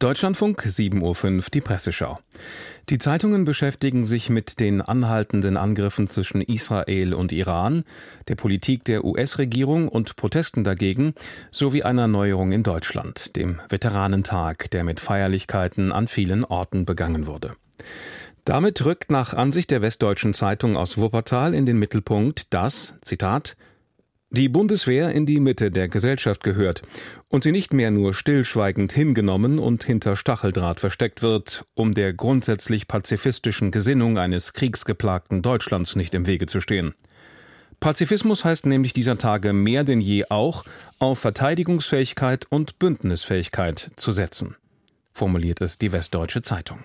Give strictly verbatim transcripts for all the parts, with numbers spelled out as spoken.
Deutschlandfunk, sieben Uhr fünf, die Presseschau. Die Zeitungen beschäftigen sich mit den anhaltenden Angriffen zwischen Israel und Iran, der Politik der U S-Regierung und Protesten dagegen, sowie einer Neuerung in Deutschland, dem Veteranentag, der mit Feierlichkeiten an vielen Orten begangen wurde. Damit rückt nach Ansicht der Westdeutschen Zeitung aus Wuppertal in den Mittelpunkt, dass, Zitat, die Bundeswehr in die Mitte der Gesellschaft gehört und sie nicht mehr nur stillschweigend hingenommen und hinter Stacheldraht versteckt wird, um der grundsätzlich pazifistischen Gesinnung eines kriegsgeplagten Deutschlands nicht im Wege zu stehen. Pazifismus heißt nämlich dieser Tage mehr denn je auch, auf Verteidigungsfähigkeit und Bündnisfähigkeit zu setzen, formuliert es die Westdeutsche Zeitung.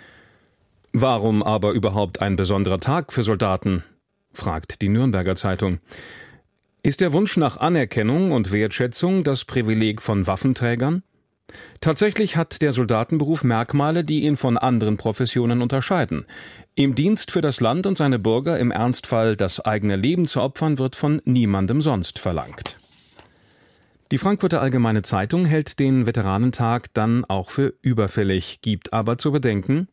Warum aber überhaupt ein besonderer Tag für Soldaten? Fragt die Nürnberger Zeitung. Ist der Wunsch nach Anerkennung und Wertschätzung das Privileg von Waffenträgern? Tatsächlich hat der Soldatenberuf Merkmale, die ihn von anderen Professionen unterscheiden. Im Dienst für das Land und seine Bürger im Ernstfall das eigene Leben zu opfern, wird von niemandem sonst verlangt. Die Frankfurter Allgemeine Zeitung hält den Veteranentag dann auch für überfällig, gibt aber zu bedenken,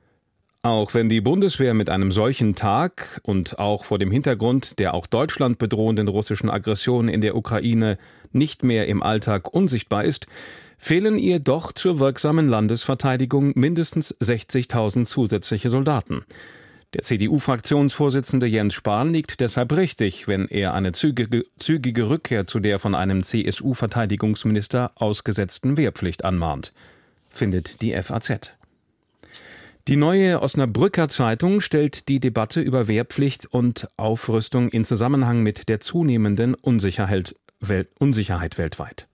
auch wenn die Bundeswehr mit einem solchen Tag und auch vor dem Hintergrund der auch Deutschland bedrohenden russischen Aggression in der Ukraine nicht mehr im Alltag unsichtbar ist, fehlen ihr doch zur wirksamen Landesverteidigung mindestens sechzigtausend zusätzliche Soldaten. Der C D U-Fraktionsvorsitzende Jens Spahn liegt deshalb richtig, wenn er eine zügige, zügige Rückkehr zu der von einem C S U-Verteidigungsminister ausgesetzten Wehrpflicht anmahnt, findet die F A Z. Die Neue Osnabrücker Zeitung stellt die Debatte über Wehrpflicht und Aufrüstung in Zusammenhang mit der zunehmenden Unsicherheit, Welt, Unsicherheit weltweit.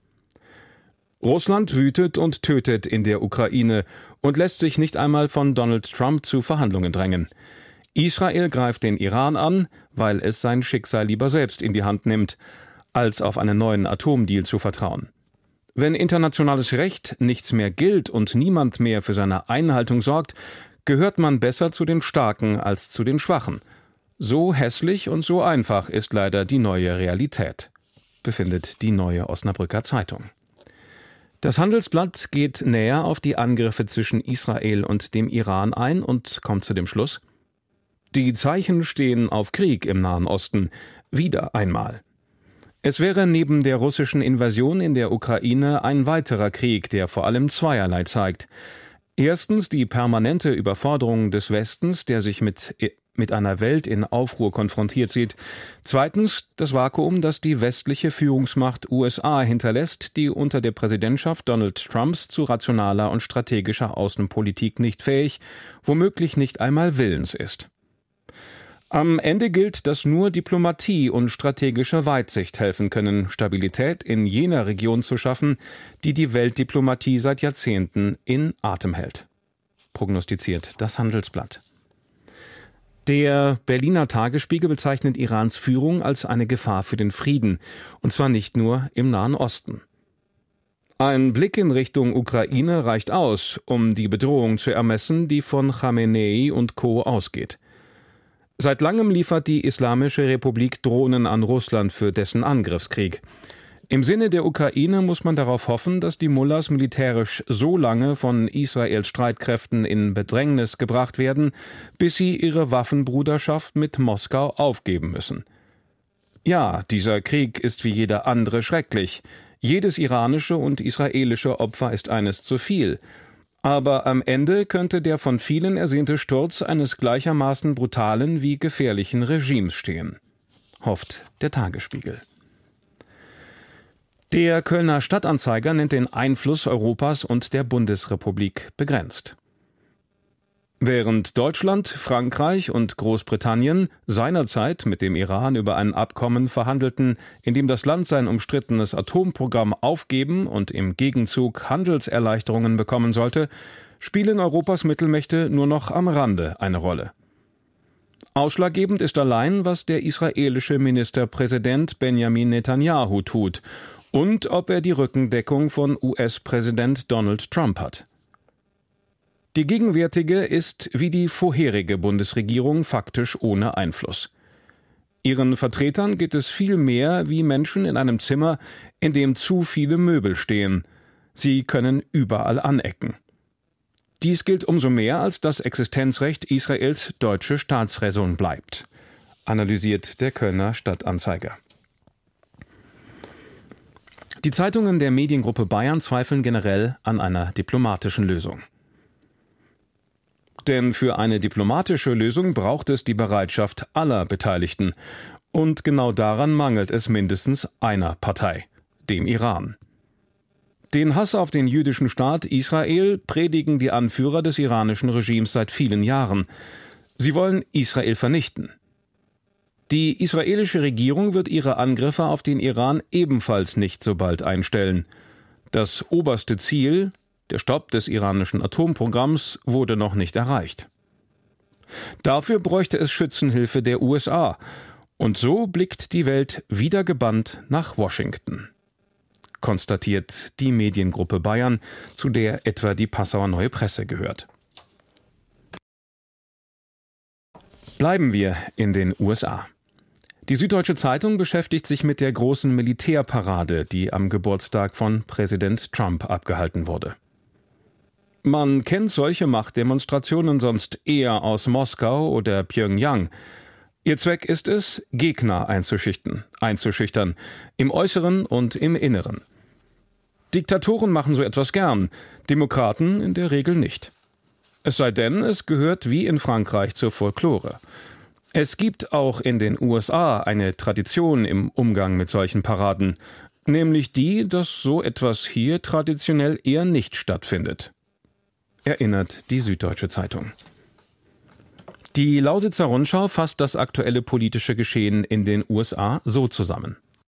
Russland wütet und tötet in der Ukraine und lässt sich nicht einmal von Donald Trump zu Verhandlungen drängen. Israel greift den Iran an, weil es sein Schicksal lieber selbst in die Hand nimmt, als auf einen neuen Atomdeal zu vertrauen. Wenn internationales Recht nichts mehr gilt und niemand mehr für seine Einhaltung sorgt, gehört man besser zu den Starken als zu den Schwachen. So hässlich und so einfach ist leider die neue Realität, befindet die Neue Osnabrücker Zeitung. Das Handelsblatt geht näher auf die Angriffe zwischen Israel und dem Iran ein und kommt zu dem Schluss: Die Zeichen stehen auf Krieg im Nahen Osten, wieder einmal. Es wäre neben der russischen Invasion in der Ukraine ein weiterer Krieg, der vor allem zweierlei zeigt. Erstens die permanente Überforderung des Westens, der sich mit, mit einer Welt in Aufruhr konfrontiert sieht. Zweitens das Vakuum, das die westliche Führungsmacht U S A hinterlässt, die unter der Präsidentschaft Donald Trumps zu rationaler und strategischer Außenpolitik nicht fähig, womöglich nicht einmal willens ist. Am Ende gilt, dass nur Diplomatie und strategische Weitsicht helfen können, Stabilität in jener Region zu schaffen, die die Weltdiplomatie seit Jahrzehnten in Atem hält, prognostiziert das Handelsblatt. Der Berliner Tagesspiegel bezeichnet Irans Führung als eine Gefahr für den Frieden, und zwar nicht nur im Nahen Osten. Ein Blick in Richtung Ukraine reicht aus, um die Bedrohung zu ermessen, die von Khamenei und Co. ausgeht. Seit langem liefert die Islamische Republik Drohnen an Russland für dessen Angriffskrieg. Im Sinne der Ukraine muss man darauf hoffen, dass die Mullahs militärisch so lange von Israels Streitkräften in Bedrängnis gebracht werden, bis sie ihre Waffenbruderschaft mit Moskau aufgeben müssen. Ja, dieser Krieg ist wie jeder andere schrecklich. Jedes iranische und israelische Opfer ist eines zu viel. Aber am Ende könnte der von vielen ersehnte Sturz eines gleichermaßen brutalen wie gefährlichen Regimes stehen, hofft der Tagesspiegel. Der Kölner Stadtanzeiger nennt den Einfluss Europas und der Bundesrepublik begrenzt. Während Deutschland, Frankreich und Großbritannien seinerzeit mit dem Iran über ein Abkommen verhandelten, in dem das Land sein umstrittenes Atomprogramm aufgeben und im Gegenzug Handelserleichterungen bekommen sollte, spielen Europas Mittelmächte nur noch am Rande eine Rolle. Ausschlaggebend ist allein, was der israelische Ministerpräsident Benjamin Netanyahu tut und ob er die Rückendeckung von U S-Präsident Donald Trump hat. Die gegenwärtige ist wie die vorherige Bundesregierung faktisch ohne Einfluss. Ihren Vertretern geht es viel mehr wie Menschen in einem Zimmer, in dem zu viele Möbel stehen. Sie können überall anecken. Dies gilt umso mehr, als das Existenzrecht Israels deutsche Staatsräson bleibt, analysiert der Kölner Stadtanzeiger. Die Zeitungen der Mediengruppe Bayern zweifeln generell an einer diplomatischen Lösung. Denn für eine diplomatische Lösung braucht es die Bereitschaft aller Beteiligten. Und genau daran mangelt es mindestens einer Partei, dem Iran. Den Hass auf den jüdischen Staat Israel predigen die Anführer des iranischen Regimes seit vielen Jahren. Sie wollen Israel vernichten. Die israelische Regierung wird ihre Angriffe auf den Iran ebenfalls nicht so bald einstellen. Das oberste Ziel, der Stopp des iranischen Atomprogramms, wurde noch nicht erreicht. Dafür bräuchte es Schützenhilfe der U S A. Und so blickt die Welt wieder gebannt nach Washington, konstatiert die Mediengruppe Bayern, zu der etwa die Passauer Neue Presse gehört. Bleiben wir in den U S A. Die Süddeutsche Zeitung beschäftigt sich mit der großen Militärparade, die am Geburtstag von Präsident Trump abgehalten wurde. Man kennt solche Machtdemonstrationen sonst eher aus Moskau oder Pjöngjang. Ihr Zweck ist es, Gegner einzuschüchtern, einzuschüchtern, im Äußeren und im Inneren. Diktatoren machen so etwas gern, Demokraten in der Regel nicht. Es sei denn, es gehört wie in Frankreich zur Folklore. Es gibt auch in den U S A eine Tradition im Umgang mit solchen Paraden, nämlich die, dass so etwas hier traditionell eher nicht stattfindet, erinnert die Süddeutsche Zeitung. Die Lausitzer Rundschau fasst das aktuelle politische Geschehen in den U S A so zusammen.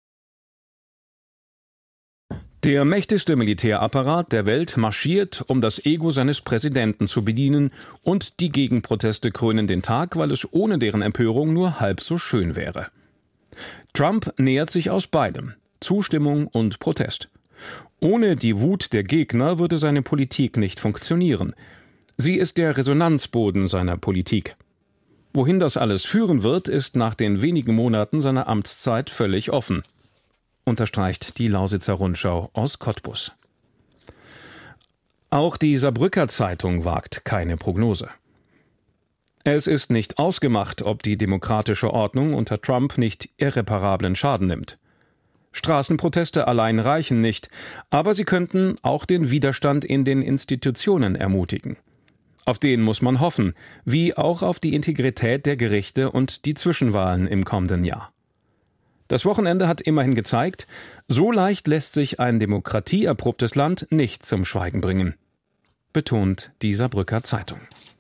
Der mächtigste Militärapparat der Welt marschiert, um das Ego seines Präsidenten zu bedienen, und die Gegenproteste krönen den Tag, weil es ohne deren Empörung nur halb so schön wäre. Trump nähert sich aus beidem, Zustimmung und Protest. Ohne die Wut der Gegner würde seine Politik nicht funktionieren. Sie ist der Resonanzboden seiner Politik. Wohin das alles führen wird, ist nach den wenigen Monaten seiner Amtszeit völlig offen, unterstreicht die Lausitzer Rundschau aus Cottbus. Auch die Saarbrücker Zeitung wagt keine Prognose. Es ist nicht ausgemacht, ob die demokratische Ordnung unter Trump nicht irreparablen Schaden nimmt. Straßenproteste allein reichen nicht, aber sie könnten auch den Widerstand in den Institutionen ermutigen. Auf den muss man hoffen, wie auch auf die Integrität der Gerichte und die Zwischenwahlen im kommenden Jahr. Das Wochenende hat immerhin gezeigt, so leicht lässt sich ein demokratieerprobtes Land nicht zum Schweigen bringen, betont die Saarbrücker Zeitung.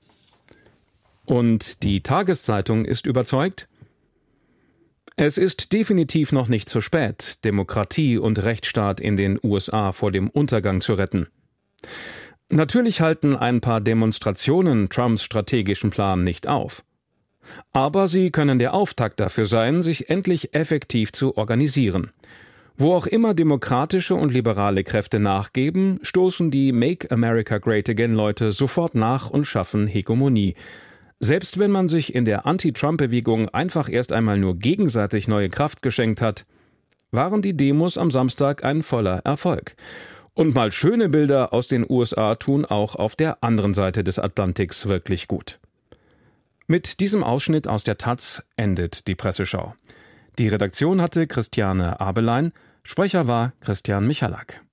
Und die Tageszeitung ist überzeugt: Es ist definitiv noch nicht zu spät, Demokratie und Rechtsstaat in den U S A vor dem Untergang zu retten. Natürlich halten ein paar Demonstrationen Trumps strategischen Plan nicht auf. Aber sie können der Auftakt dafür sein, sich endlich effektiv zu organisieren. Wo auch immer demokratische und liberale Kräfte nachgeben, stoßen die Make America Great Again Leute sofort nach und schaffen Hegemonie. Selbst wenn man sich in der Anti-Trump-Bewegung einfach erst einmal nur gegenseitig neue Kraft geschenkt hat, waren die Demos am Samstag ein voller Erfolg. Und mal schöne Bilder aus den U S A tun auch auf der anderen Seite des Atlantiks wirklich gut. Mit diesem Ausschnitt aus der Taz endet die Presseschau. Die Redaktion hatte Christiane Abelein, Sprecher war Christian Michalak.